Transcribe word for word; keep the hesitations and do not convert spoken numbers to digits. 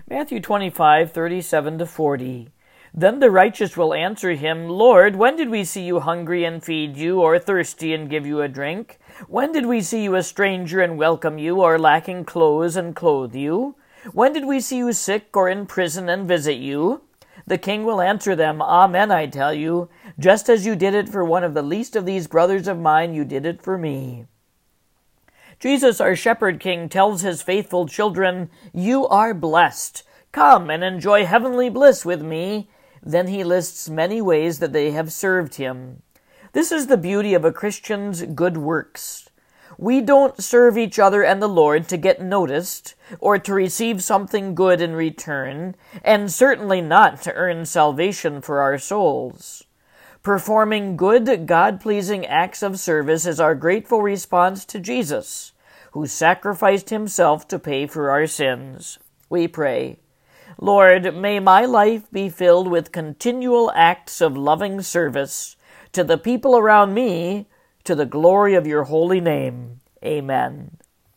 Matthew twenty-five, thirty-seven to forty. Then the righteous will answer him, Lord, when did we see you hungry and feed you, or thirsty and give you a drink? When did we see you a stranger and welcome you, or lacking clothes and clothe you? When did we see you sick or in prison and visit you? The king will answer them, Amen, I tell you, just as you did it for one of the least of these brothers of mine, you did it for me. Jesus, our shepherd king, tells his faithful children, You are blessed. Come and enjoy heavenly bliss with me. Then he lists many ways that they have served him. This is the beauty of a Christian's good works. We don't serve each other and the Lord to get noticed or to receive something good in return, and certainly not to earn salvation for our souls. Performing good, God-pleasing acts of service is our grateful response to Jesus, who sacrificed himself to pay for our sins. We pray, Lord, may my life be filled with continual acts of loving service to the people around me, to the glory of your holy name. Amen.